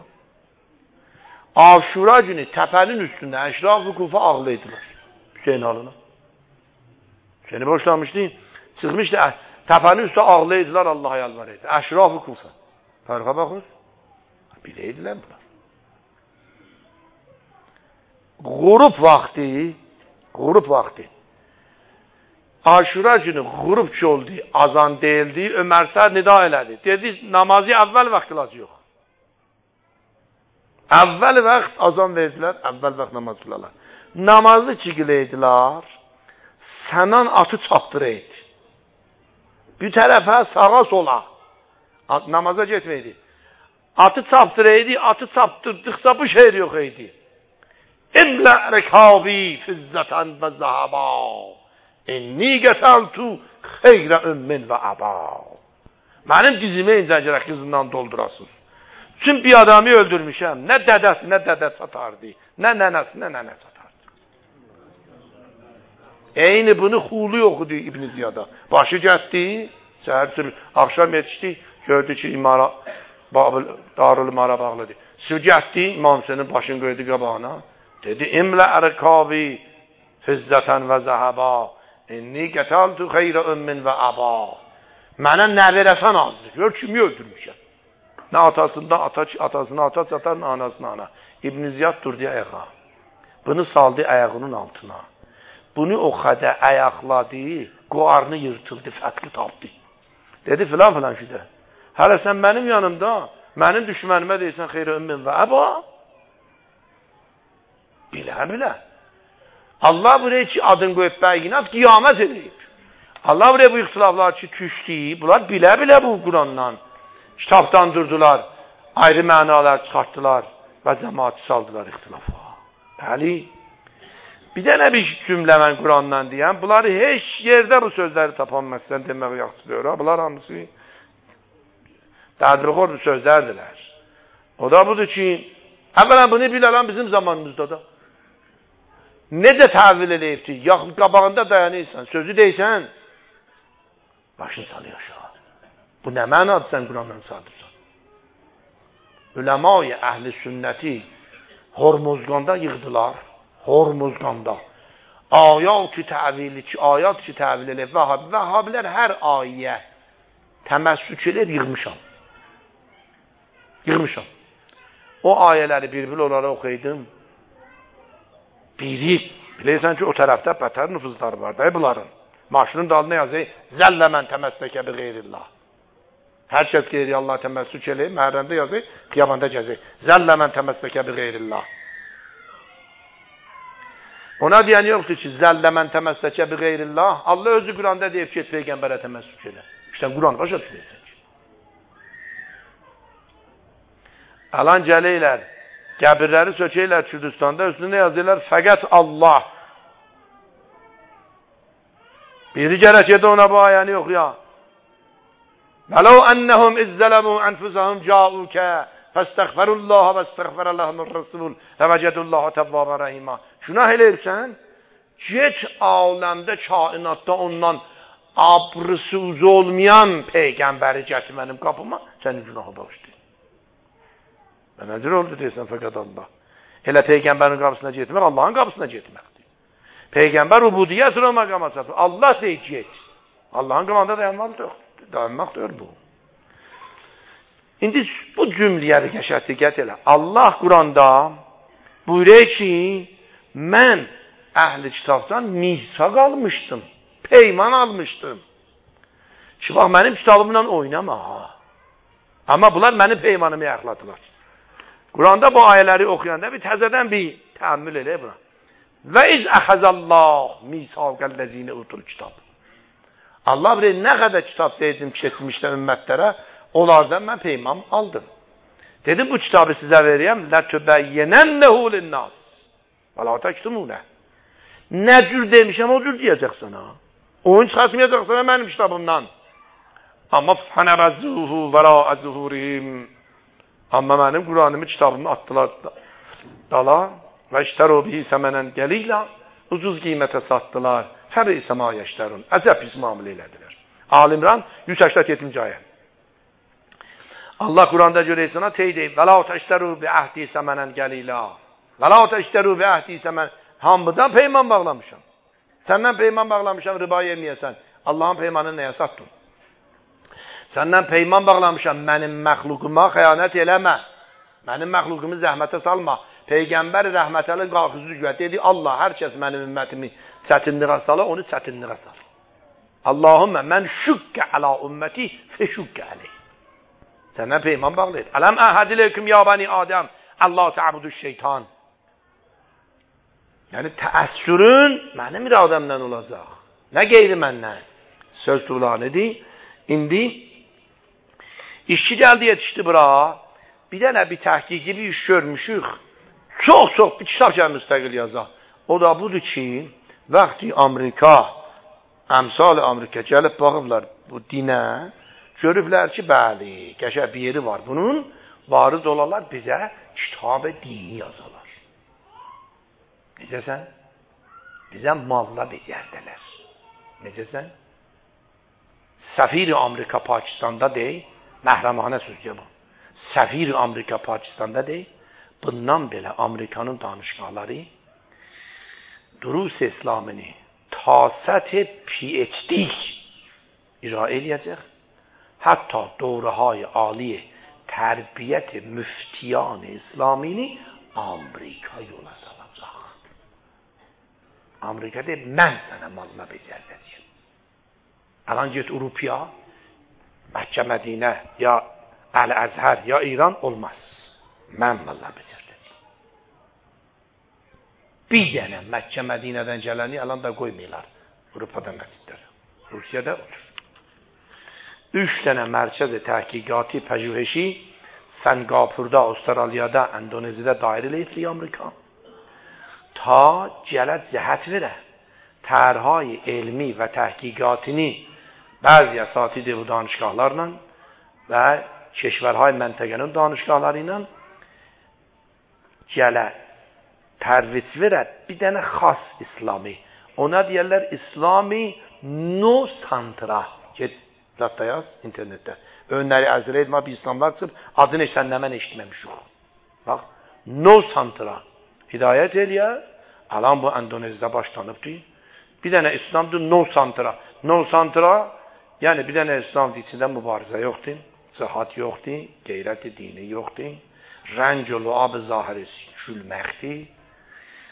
Aşura günü təpənin üstündə əşraf-ı kufa ağlaydılar. Hüseyin alına. Hüseyini boşlamışdı. Çıxmışdı. Təpənin üstündə ağlaydılar. Allah'a yalvar etdi. Əşraf-ı kufa. Fərqa baxır. Biləydilər bunlar. Qurub vaxtı qurub vaxtı Aşura günü qurub ki oldu, azan deyildi, Ömər Sər nida elədi. Dedi, namazı əvvəl vaxt qılacaq yox. Əvvəl vaxt azan verdilər, əvvəl vaxt namaz qılarlar. Namazı ki qılaydilər, sənan atı çapdıraydı. Bir tərəfə sağa sola. Namaza getməydi. Atı çapdıraydı, atı çapdırdıqsa bu şehir yox idi. İmlə rəkabi fizzətən və zəhəbə. İnni qəsəltu xeyrə ümmin və əbə. Mənim dizimi incəcərək qızından doldurasın. Çünki bir adamı öldürmüşəm. Nə dədəsi, nə dədə satardı. Nə nənəsi, nə nənə satardı. Eyni bunu xulu oxudu İbn Ziyada. Başı getdi, səhər sürü, axşam yetişdi, gördü ki, imara, Babıl, Darül İmara bağlıdır. Sür getdi, İmam Hüseynin başını qoydu qabağına. Dedi, İmlə ərkavi fizzətən və zəhəbə. İnni qətaltu xeyrə ümmin və əbə. Mənə nə verəsən azdır. Gör, kimi öldürmüşəm. Nə atasında ata, atasına ata satar, nə anasına ana. İbn Ziyad durdu ayağa. Bunu saldı ayağının altına. Bunu o xədə ayaqladı, qoarını yırtıldı, fətli tapdı. Dedi, filan filan şüdə. Hələ sən mənim yanımda, mənim düşmənimə deyirsən xeyrə ümmin və əbə. Bilə, bilə. Allah buraya ki adın qoyub bəyinat qiyamət edib. Allah buraya bu ixtilaflar ki düşdü. Bunlar bilə-bilə bu Qurandan. Kitabdan durdular. Ayrı mənalar çıxartdılar. Və cəmaatı saldılar ixtilafa. Bəli. Bir dənə bir cümlə mən Qurandan deyəm. Bunları heç yerdə bu sözləri tapan məsələn demək yaxşıdır. Bunlar hamısı dədrixor bu sözlərdirlər. O da budur ki, əvvələn bunu bilələn bizim zamanımızda da. Necə təvil eləyibdir? Yaxın qabağında dayanırsan, sözü deysən, başını salıyor aşağı. Bu nə mənadır sən Qurandan sadırsan? Üləma-i əhl-i sünnəti Hormuzqanda yığdılar. Hormuzqanda. Ayat-ı təvili ki, ayat ki təvil eləyib. Vəhabi, vəhabilər hər ayə təməssük edir, yığmışam. Yığmışam. O ayələri bir-bir onlara oxuydım. Biri Bilirsən ki, o tərəfdə bətər nüfuzlar var da bunların. Maşının dalına yazır, zəllə mən təməssəkə bi qeyrillah. Hər kəs qeyri Allah təməssük eləyir, məhərrəmdə yazır, qiyamanda gəzir. Zəllə mən təməssəkə bi qeyrillah. Ona deyən yoxdur ki, zəllə mən təməssəkə bi qeyrillah. Allah özü Quranda deyib ki, et Peyğəmbərə təməssük elə. İşte Quran başa düşürsən ki. Alan gəlirlər, qəbirləri sökəylər Kürdistanda, üstündə yazırlar, fəqət Allah. Biri gərək edə ona bu ayəni yox ya. وَلَوْ أَنَّهُمْ إِذْ ظَلَمُوا أَنفُسَهُمْ جَاءُوكَ فَاسْتَغْفَرُوا اللَّهَ وَاسْتَغْفَرَ لَهُمُ الرَّسُولُ لَوَجَدُوا اللَّهَ تَوَّابًا رَحِيمًا. Günah eləyirsən, get aləmdə, kainatda ondan abrısı ucu olmayan peyğəmbəri gətir mənim qapıma, sənin günahı bağışlayır. Və nədir oldu deyirsən, fəqət Allah. Elə peyğəmbərin qapısına getmək, Allahın qapısına getməkdir. Peyğəmbər ubudiyyət o məqama çatır. Allah deyir get. Allahın qapısında dayanmaq yox. Dayanmaq deyil bu. İndi bu cümləyə qəşəng diqqət elə. Allah Quranda buyurur ki, mən əhli kitabdan misaq almışdım, peyman almışdım. Ki, bax, mənim kitabımla oynama. Amma bunlar mənim peymanımı yaxladılar. Quranda bu ayələri oxuyanda bir təzədən bir təəmmül elə buna. Və iz əxəzəllah misaqəl-ləzine utul kitab. Allah bilir, nə qədər kitab deydim keçmişdə ümmətlərə, onlardan mən peyman aldım. Dedim, bu kitabı sizə verəyəm, lətübəyyənənləhu linnəs. Və la təktumunə. Nə cür demişəm, o cür deyəcəksən ha. Oyun çıxasmayacaqsan mənim kitabımdan. Amma fənəbəzuhu və la əzuhurihim. Amma mənim Quranımı, kitabımı atdılar dala və iştəru bihi səmənən gəliylə ucuz qiymətə satdılar. Fəbi səma yeştərun. Əcəb pis müamilə elədilər. Al-İmran yüz səksən yeddinci ayə. Allah Quranda görəysənə tey deyib, və la təştəru bi əhdi səmənən gəliylə. Və la təştəru bi əhdi səmənən. Hamıdan peyman bağlamışam. Səndən peyman bağlamışam, riba yeməyəsən. Allahın peymanını nəyə satdın? Səndən peyman bağlamışam, mənim məxluquma xəyanət eləmə. Mənim məxluqumu zəhmətə salma. Peyğəmbər rəhmətəli qalxızı güvət dedi, Allah hər kəs mənim ümmətimi çətinliğə sala, onu çətinliğə sal. Allahümmə mən şükkə əla ümməti feşükkə əleyh. Səndən peyman bağlayır. Ələm əhədiləyküm ya bəni Adəm, Allah təabudu şeytan. Yəni, təəssürün mənim iradəmdən olacaq. Nə qeyri məndən? Söz tuğlanıdır. İndi, işçi gəldi yetişdi bura. Bir dənə bir təhqiqi bir iş görmüşük. Çox-çox bir kitab gəl müstəqil yazaq. O da budur ki, vaxtı Amerika, əmsal Amerika gəlib baxıblar bu dinə, görüblər ki, bəli, qəşəng bir yeri var. Bunun varız olarlar bizə kitab-ı dini yazalar. Necəsən? Bizə malla becərdələr. Necəsən? Səfir-i Amerika Pakistanda deyil, məhrəmanə sözcə bu. Səfir-i Amerika Pakistanda deyil, bundan belə Amerikanın danışmaları Durus İslamını ta səthi P H D icra eləyəcək. Hətta dövrəhay ali tərbiyyət müftiyan İslamini Amerika yola salacaq. Amerika deyib, mən sənə malla becərdəcəyim. Alan get Avropaya, Məkkə, Mədinə, ya Əl-Əzhər, ya İran olmaz. Mən malla becərdəcəyim. Bir dənə Məkkə, Mədinədən gələni alan da qoymayırlar. Avropada məscidlərə. Rusiyada olur. Üç dənə mərkəz təhqiqatı pəjüheşi Singapurda, Avustraliyada, Endoneziyada dair eləyibli Amerika. Ta gələt cəhət verə. Tərhay elmi və təhqiqatini bəzi əsatidir bu danışqahlarla və keşvərhay məntəqənin danışqahları ilə gələ tərvic verə bir dənə xas İslami. Ona deyərlər İslami no santra. Get, zətdə yaz internetdə. Önləri əzrə etmə bir İslamlar çıxıb, adını eşsən nə mən eşitməmişik. Bax, no santra. Hidayət eləyər, alan bu Endoneziyada başlanıbdır. Bir dənə İslamdır, no santra. No santra, yəni bir dənə İslamdır, içində mübarizə yoxdur, sıhhat yoxdur, qeyrət dini yoxdur, rəng yolu ab-ı zahiri gülməkdir,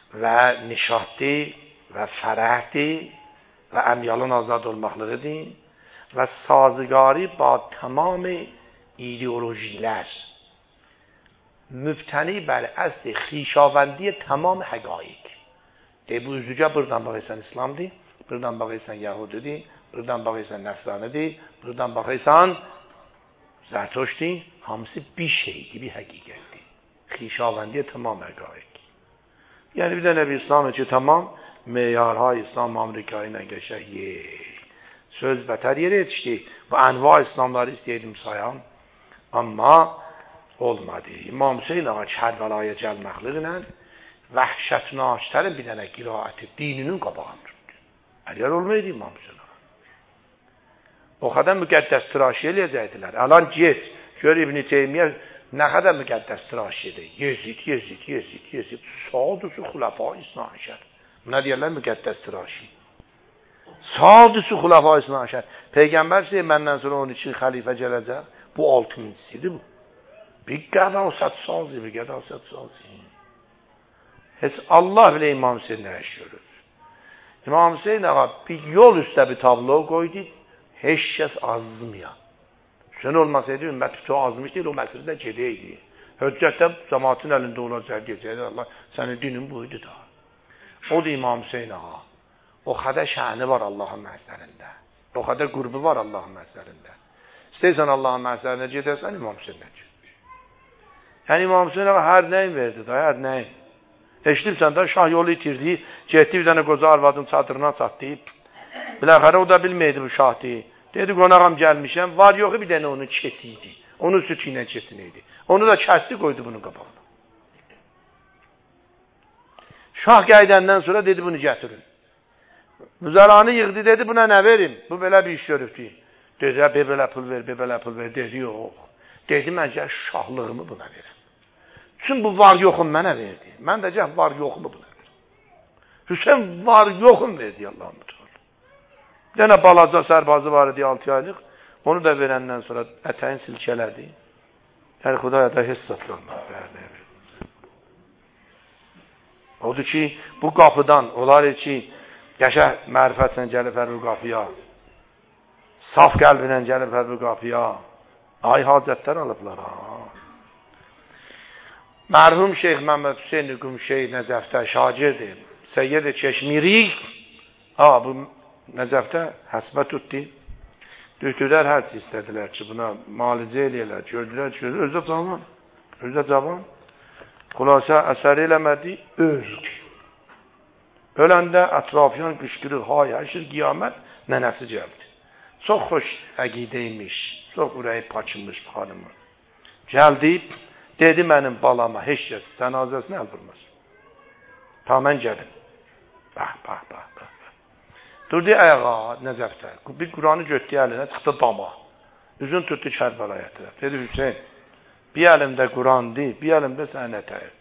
və nişaddır və fərəhdir və əmyalın azad olmaqlarıdır və sazgari با تمام ایدئولوژیlər mübtəni bər əsl xişavəndi tamam həqaiq. De bu üzücə buradan baxırsan İslamdır, buradan baxırsan Yahudidir, buradan baxırsan Nəsranidir, buradan baxırsan Zərtuştdir, hamısı bir şeydir, bir həqiqətdir. Xişavəndi tamam həqaiq. Yəni bir dənə bir İslam ki tamam meyarهای İslam Amerikayı ilə geçək. Söz bətər yerə yetişdi. Bu ənva İslamları istəyirdim sayam. Amma olmadı. İmam Hüseyin ağa Kərbəlaya gəlməklərlə vəhşətnaştərin bir dənə qiraəti dininin qabağını tutdu. Əgər olmaydı İmam Hüseyin ağa. O qədər müqəddəs tıraşı eləyəcəkdilər. Alan get. Gör İbn-i Teymiyyə nə qədər müqəddəs tıraşı edir. Yezid, Yezid, Yezid, Yezid. Sadusu xulafai isnaşər. Buna deyərlər müqəddəs tıraşı. Sadusu xulafai isnaşər. Peyğəmbər deyir məndən sonra on iki xəlifə gələcək. Bu altıncısıdır bu. Bir qədasət sazı, bir qədasət sazı. Heç Allah bilə İmam Hüseyin nə iş görür. İmam Hüseyin ağa bir yol üstə bir tablo qoydu. Heç kəs azmıyor. Sən olmasaydı ümmət bütün azmış deyil, o məsələdə gedəydi. Höccətdə cəmaatın əlində olacaq deyəcəkdir. Allah sənin dinin buydu da. O da İmam Hüseyin ağa. O qədər şəni var Allahın məhzərində. O qədər qurbu var Allahın məhzərində. İstəyirsən Allahın məhzərində gedərsən İmam Hüseyinə gir. Yəni İmam Hüseyin ağa hər nəyin verdi da, hər nəyin. Eşitibsən də şah yolu itirdi, getdi bir dənə qoca arvadın çadırına çatdı. Biləxərə o da bilməydi bu şahdı. Dedi qonağam gəlmişəm, var yoxu bir dənə onun kesi idi. Onun sütü ilə kesini idi. Onu da kəsdi qoydu bunun qabağına. Şah gəydəndən sonra dedi bunu gətirin. Müzəranı yığdı dedi buna nə verim? Bu belə bir iş görübdü. Dedi be belə pul ver, be belə pul ver. Dedi yox. Dedi mən gəl şahlığımı buna verim. Bütün bu var yoxum mənə verdi. Mən də gəl var yoxumu buna verim. Hüseyin var yoxum verdi Allah'ım. Bir dənə balaca sərbazı var idi altı aylıq. Onu da verəndən sonra ətəyin silkələdi. Yəni Xudaya da heç satılmaz. Odur ki, bu qapıdan olar ki, yaşa mərifətlə gəlib hər bir qapıya, saf qəlbinə gəlib hər bir qapıya, ay hacətlər alıblar. Ha. Mərhum Şeyx Məhəmməd Hüseyin Qumşey Nəcəfdə şagirdir. Seyyid-i Çeşmiri, ha bu Nəcəfdə həsbə tutdu. Dühtülər hər şey istədilər ki, buna malicə eləyələr. Gördülər ki, özdə cavan, özdə cavan. Xülasə əsər eləmədi, öldü. Öləndə ətrafyan qışqırıq, hay, həşir, qiyamət, nənəsi gəldi. Çox xoş əqidəymiş, çox ürəyi paçınmış xanımı. Gəldi, dedi mənim balama, heç kəs cənazəsini əl vurmaz. Ta mən gəlin. Bax, bax, bax, bax. Durdu ayağa, Nəcəfdə. Bir Quranı götdü əlinə, çıxdı dama. Üzün tutdu Kərbəlaya tərəf. Dedi Hüseyin, bir əlimdə Qurandır, bir əlimdə sənin ətəyin.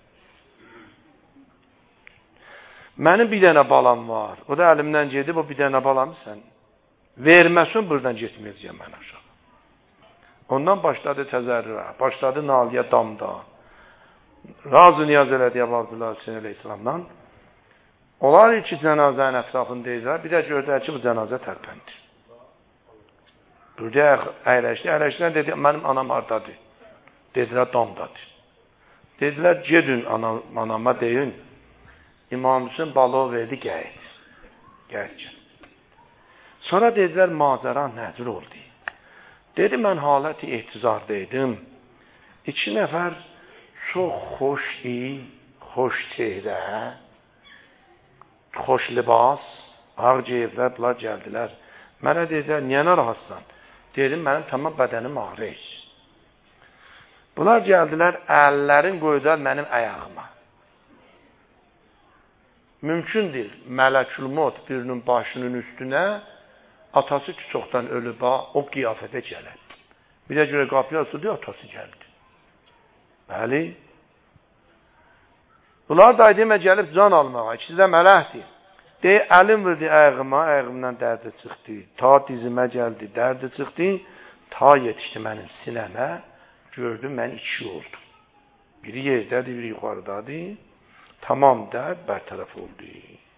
Mənim bir dənə balam var. O da əlimdən gedib, o bir dənə balamı sən verməsin, buradan getməyəcəyəm mən aşağı. Ondan başladı təzərrürə, başladı naliyə damda. Razı niyaz elədi Abdullah Hüseyin əleyhissalamdan. Onlar ki, cənazənin ətrafındaydılar, bir də gördülər ki, bu cənazə tərpəndir. Burada əyləşdi, əyləşdilər, dedi, mənim anam hardadır? Dedilər, damdadır. Dedilər, gedin anam, anama deyin, İmam Hüseyin balığı verdi, gəldi. Gəldi. Sonra dedilər, macəra nəzir oldu. Dedi, mən haləti ehtizardaydım. İki nəfər çox xoşdi, xoş çehrə, xoş libas, ağ ceyvlər, bunlar gəldilər. Mənə dedilər, niyə narahatsan? Dedim, mənim tamam bədənim ağrıyır. Bunlar gəldilər, əllərin qoydular mənim əyağıma. Mümkündür, mələkül-mot birinin başının üstünə, atası ki, çoxdan ölüb, o qiyafətə gələr. Bir də görə qapıya asıldı, atası gəldi. Bəli. Bunlar da demə gəlib can almağa, ikisi də mələkdir. Deyir, əlim vurdu ayağıma, ayağımdan dərdi çıxdı. Ta dizimə gəldi, dərdi çıxdı. Ta yetişdi mənim sinəmə, gördüm, mən iki oldum. Biri yerdədir, biri yuxarıdadır. Tamam dərd bərtərəf oldu.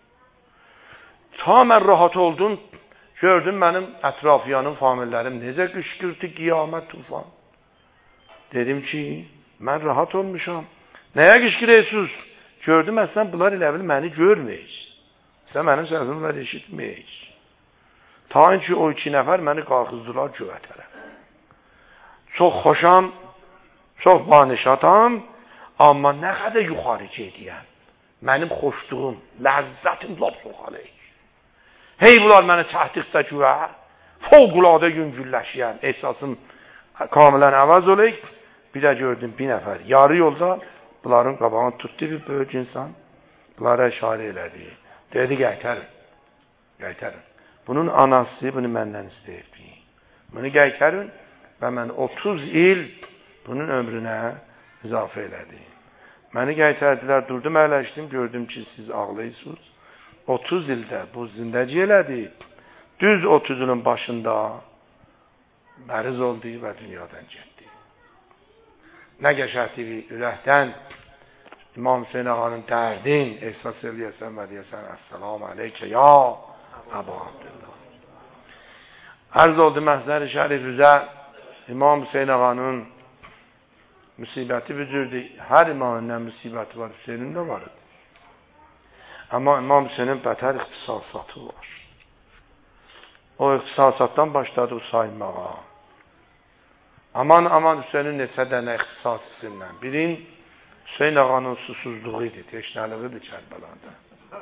Ta mən rahat oldum, gördüm mənim ətrafiyanın famillərim necə qışqırtı, qiyamət, tufan. Dedim ki, mən rahat olmuşam. Nəyə qışqırıyorsunuz? Gördüm əslən bunlar elə bil məni görməyik. Sən mənim səsimi bunlar eşitməyik. Ta ki o iki nəfər məni qalxızdılar göyə tərəf. Çox xoşam, çox banişatam, amma nə qədər yuxarı gediyəm. Mənim xoşluğum, ləzzətim lap soxalayıq. Hey bunlar məni çəkdikdə güyə, fövqüladə yüngülləşiyəm, ehsasım kamilən əvəz olayıq. Bir də gördüm bir nəfər, yarı yolda bunların qabağını tutdu bir böyük insan, bunlara işarə elədi. Dedi, qaytarın, qaytarın. Bunun anası bunu məndən istəyirdi. Bunu qaytarın və mən otuz il bunun ömrünə izafə elədim. Məni qaytardilər, durdum, əyləşdim, gördüm ki, siz ağlayırsınız. otuz ildə bu zindəci elədi. Düz otuz ilin başında məriz oldu və dünyadan getdi. Nə qəşəhti bir ürəkdən İmam Hüseyin ağanın dərdin ehsas eləyəsən və deyəsən, Əssalamu aleykə ya Əbu Abdullah. Ərz oldu Məhzər-i Şərif-üzə İmam Hüseyin ağanın müsibəti bücürdü. Hər imamın nə müsibəti var, Hüseynin də var. Amma İmam Hüseynin bətər ixtisasatı var. O ixtisasatdan başladı saymağa. Aman aman Hüseynin neçə dənə ixtisasisindən. Birin Hüseyin ağanın susuzluğu idi, teşnəliğidir Kərbəlada.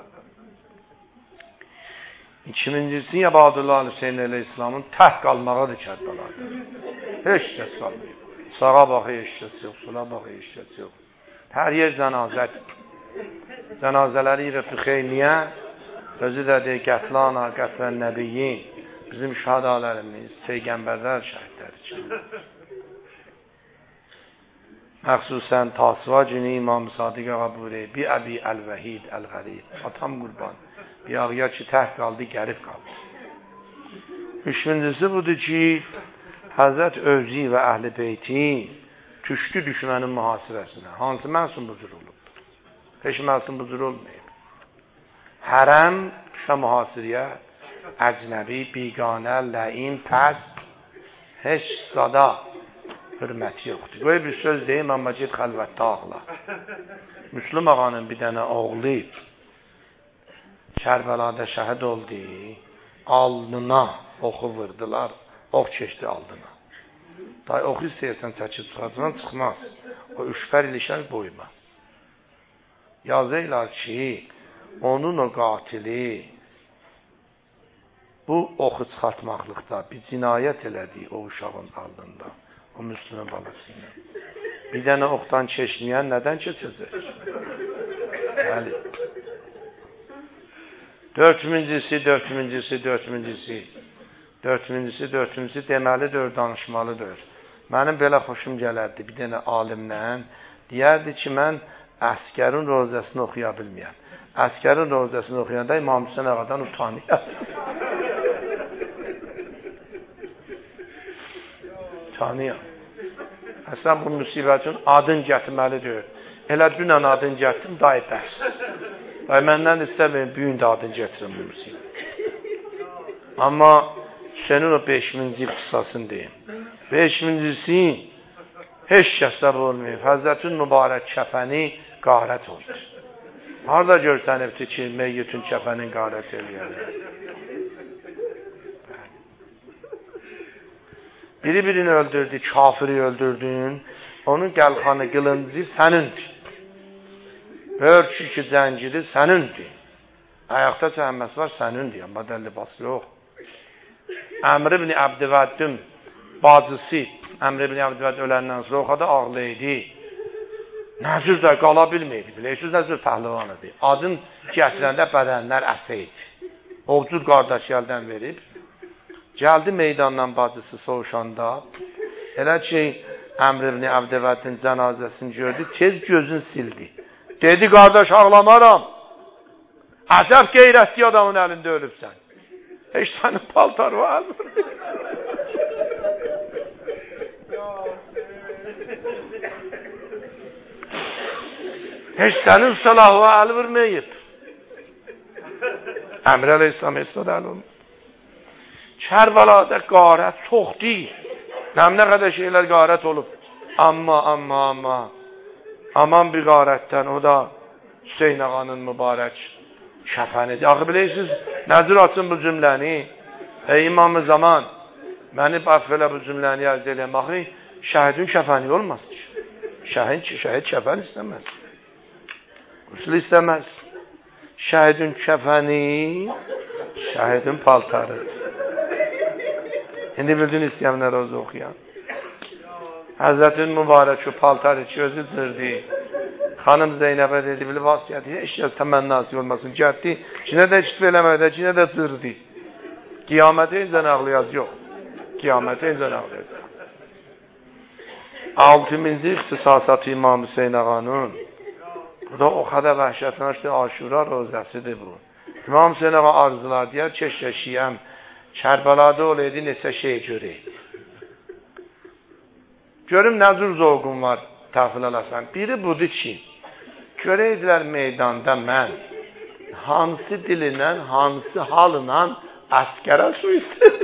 İkincisi Yabadullah Hüseyin Aleyhisselamın tək qalmağıdır Kərbəlada. Heç kəs qalmıyor. Sağa baxı heç kəs yox, sola baxı heç kəs yox. Hər yer cənazədir. Cənazələri İrəf-i Xeyniyə, özü də deyir, qətlana, qətlən nəbiyyin, bizim şəhadalərimiz, peyğəmbərlər şəhidləri üçün. Məxsusən Tasva günü İmam Sadiq ağa buyuruyor, bi əbi əl-vəhid əl-qərib, atam qurban, bir ağıya ki, təhq qaldı, qərib qaldı. Üçüncüsü budur ki, Həzrət Övzi və Əhl-i Beyti düşdü düşmənin mühasirəsinə. Hansı məsum bucur olub? Heç məsum bucur olmayıb. Hərəm düşə mühasirəyə, əcnəbi, biganə, ləin, pəs, heç zada hürməti yoxdur. Qoy bir söz deyim, amma ged xəlvətdə ağla. Müslüm ağanın bir dənə oğlu Kərbəlada şəhid oldu, alnına oxu vurdular, ox keçdi alnına. Day oxu istəyirsən çəkib çıxarsan, çıxmaz. O üşfər ilişər boyma. Yazırlar ki, onun o qatili bu oxu çıxartmaqlıqda bir cinayət elədi o uşağın alnında. O Müslüman balasıyla. Bir dənə oxdan keçməyən nədən keçəcək? Bəli. Dörtüncüsü, dörtüncüsü, dörtüncüsü. Dörtüncüsü, dörtüncüsü deməlidir, danışmalıdır. Mənim belə xoşum gələrdi bir dənə alimdən. Deyərdi ki, mən Əskərin rozəsini oxuya bilməyəm. Əskərin rozəsini oxuyanda İmam Hüseyin ağadan utanıyam. Utanıyam. Əsən bu müsibətin adın gətirməlidir. Elə dünən adın gətirdim, day bəs. Day məndən istəməyin, büyün də adın gətirin bu müsibət. Amma Hüseynin o beşinci qıssasını deyim. Beşincisi heç kəslər olmayıb. Həzrətin mübarək kəfəni qarət oldu. Harada görsənibdir ki, meyyütün kəfənin qarət eləyərlər. Biri birini öldürdü, kafiri öldürdün, onun gəlxanı, qılıncı sənindir. Börkü ki, zənciri sənindir. Ayaqda çəhməsi var sənindir, amma dəlli bas yox. Əmr ibn Əbdivəddin bacısı, Əmr ibn Əbdivəddin öləndən sonra oxada ağlaydı. Nəzir də qala bilməydi, bilirsiniz, nəzir pəhlivanıdır. Adın gətirəndə bədənlər əsəydi. Ovcud qardaş gəldən verib, gəldi meydandan bacısı soğuşanda, elə ki, Əmr ibn Əbdivəddin cənazəsini gördü, tez gözünü sildi. Dedi, qardaş ağlamaram. Əcəb qeyrətli adamın əlində ölübsən. Heç sənin paltar var mı? Heç sənin silahı əl verməyib. Əmr əleyhissalam heç də əl olmur. Kərbəlada qarət çox deyil. Nəm nə qədər şeylər qarət olub. Amma, amma, amma. Aman bir qarətdən, o da Hüseyin ağanın mübarək şəfənidir. Axı bilirsiniz, nəzir açın bu cümləni. Ey imam-ı zaman, məni bax belə bu cümləni əldə eləyəm. Baxın, şəhidin şəfəni olmaz ki. Şəhid, şəhid şəfən istəməz. Qüsül istəməz. Şəhidin şəfəni, şəhidin paltarı. İndi bildin istəyənlər özü oxuyan. Həzrətin mübarək şu paltarı ki, özü dırdı. Xanım Zeynəbə dedi, bilir, vasiyəti, heç kəs təmənnası olmasın. Gətdi, kinə də işit verəmədə, kinə də dırdı. Qiyamətə incə ağlayaz, yox. Qiyamətə incə ağlayaz. Altıncı ixtisasatı İmam Hüseyin ağanın, bu da o qədər vəhşətnaşdır, Aşura rozəsidir bu. İmam Hüseyin ağa arzular deyər, keşkeşiyəm, Kərbəlada olaydı, neçə şey görəydi. Görüm nə cür zovqum var, təxil eləsən. Biri budur ki, görəydilər meydanda mən, hansı dilindən, hansı halına əskərə su istəyir.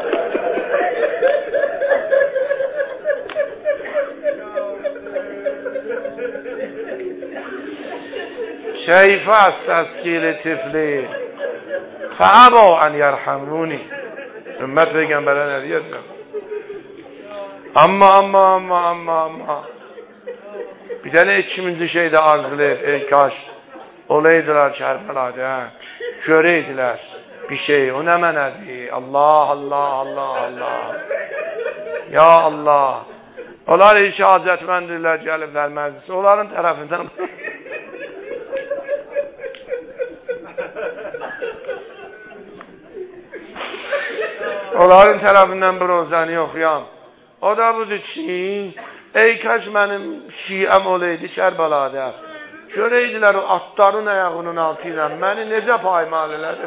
Keyfə əstəskili tifli fəəbə ən yərhəmuni. Ümmət Peyğəmbərə nə deyəcəm? Amma, amma, amma, amma, amma. Bir dənə ikinci şeydə arzulayıb, ey kaş, olaydılar Kərbəlada, görəydilər bir şey, o nə mənədir? Allah, Allah, Allah, Allah. Ya Allah. Onlar işi hacətməndirlər, gəliblər məclisi, onların tərəfindən... Onların tərəfindən bronzəni oxuyam. O da budur ki, ey kaş mənim şiəm olaydı Kərbəlada. Görəydilər o atların ayağının altı ilə məni necə paymal elədi.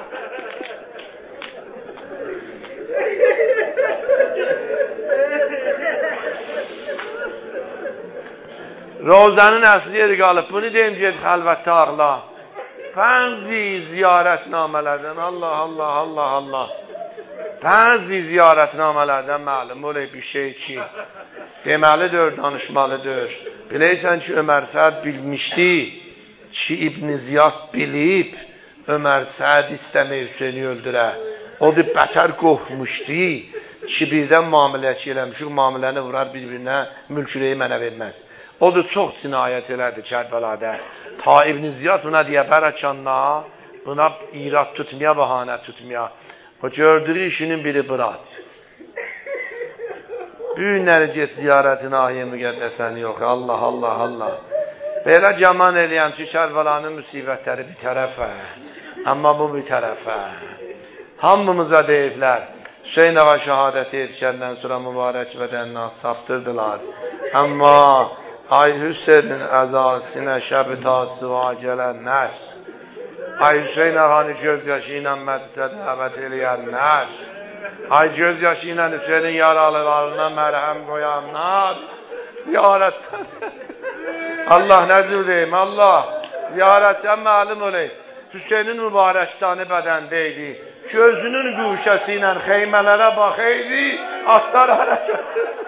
Rozanın əsli yeri qalıb. Bunu deyim ki, xəlvətdə ağla. Fənzi ziyarətnamələrdən Allah, Allah, Allah, Allah. Bəzi ziyarətnamələrdən məlum olay bir şey ki, deməlidir, danışmalıdır. Biləysən ki, Ömər Səd bilmişdi ki, İbn Ziyad bilib Ömər Səd istəmək Hüseyni öldürə. O da bətər qorxmuşdu ki, birdən müamiləçi eləmişik, müamiləni vurar bir-birinə, mülkürəyi mənə verməz. O da çox cinayət elədi Kərbəlada. Ta İbn Ziyad buna deyə bərəkanla, buna irad tutmaya, bahanə tutmaya. O gördüğü işinin biri bırak. Büyünləri get ziyarətinə ahiyə müqəddəsəni yox. Allah, Allah, Allah. Belə caman eləyəm ki, Kərbəlanın müsibətləri bir tərəfə. Amma bu bir tərəfə. Hamımıza deyiblər. Hüseyin ağa şəhadəti etkəndən sonra mübarək bədəninə saptırdılar. Amma ay Hüseynin əzasinə şəbi tasıva gələnlər. Ay Hüseyin ağanı göz yaşı ilə məclisə dəvət eləyənlər. Ay göz yaşı ilə Hüseynin yaralılarına mərhəm qoyanlar. Ziyarətdən. Allah nəzir deyim, Allah. Ziyarətdən məlum olayım. Hüseynin mübarəkdanı bədəndəydi. Gözünün güşəsi ilə xeymələrə baxaydı. Atlar hərəkət.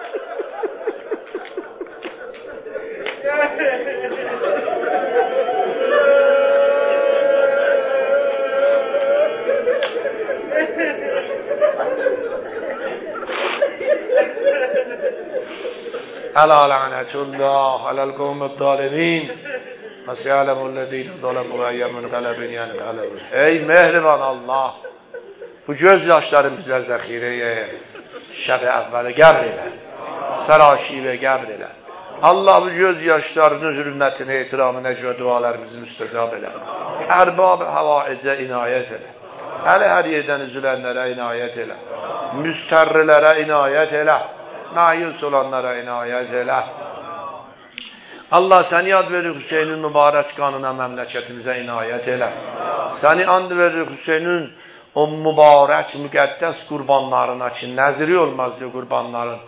Əla lənətullah, aləl qovmət zalimin, məsiyələmullədiyyə zalamu və yəmün qələbin yəni qələbin. Ey mehriban Allah, bu göz yaşların bizə zəxirəyə şəb-i əvvələ qəbr elə, sərşivə qəbr elə. Allah bu göz yaşlarının hürmətinə, etiramına görə dualarımızı müstəcab elə. Ərbab-ı həvaicə inayət elə. Hələ hər yerdən üzülənlərə inayət elə. Müstərrilərə inayət elə. Məyus olanlara inayət elə. Allah səni ad verir Hüseynin mübarək qanına məmləkətimizə inayət elə. Səni and verir Hüseynin o mübarək müqəddəs qurbanlarına ki, nəziri olmaz diyor qurbanların.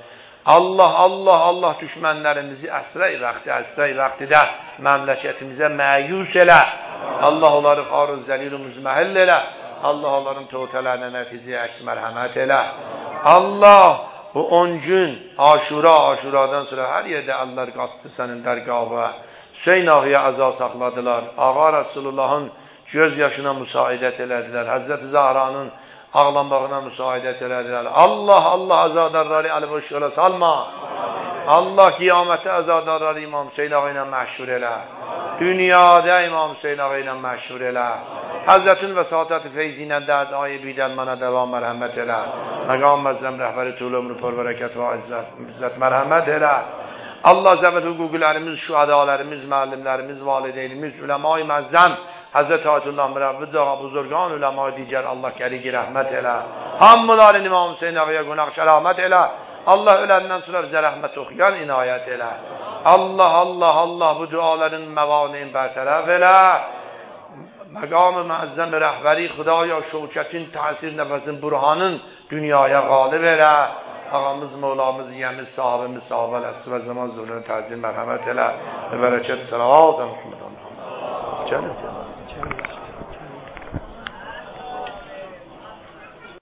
Allah, Allah, Allah düşmənlərimizi əsrəy vaxtı, əsrəy vaxtıda məmləkətimizə məyus elə. Allah onları xaruz zəlil müzməhill elə. Allah onların tövtələrinə nəticə əks mərhəmət elə. Allah bu on gün Aşura, Aşuradan sonra hər yerdə əllər qatdı sənin dərgahına. Hüseyn ağaya əza saxladılar. Ağa Resulullahın göz yaşına müsaidət elədilər. Həzrəti Zahranın ağlamağına müsaidət elədilər. Allah, Allah azadarları əli boş yola salma. Allah qiyamətə azadarları İmam Hüseyn ağa ilə məşhur elə. Dünyada İmam Hüseyn ağa ilə məşhur elə. Həzrətin və saadət-i feyzi ilə dərdayı bidəlmənə dəvam mərhəmət elə. Məqam məzzəm rəhbəri tül ömrü pörvərəkət və izzət mərhəmət elə. Allah zəvət hüquqilərimiz, şühədalərimiz, müəllimlərimiz, valideynimiz, uləma-i məzzəm, Həzrət Ayətullah Mürəvvəd ağa, buzurgan uləma-i digər Allah qərigi rəhmət elə. Hamıların İmam Hüseyn ağaya qonaq şəramət elə. Allah öləndən sonra bizə rəhmət oxuyan inayət elə. Allah, Allah, Allah bu duaların məvaneyin bərtərəf elə. Məqam-ı məəzzəm rəhbəri xudaya şövkətin, təsir nəfəsin, burhanın dünyaya qalib elə. Ağamız, mevlamız, yiyemiz, sahibimiz, sahabəl əsr və zaman zulünü təzim mərhəmət elə. Və bərəkət, səlavat, Muhammed. Cənnət.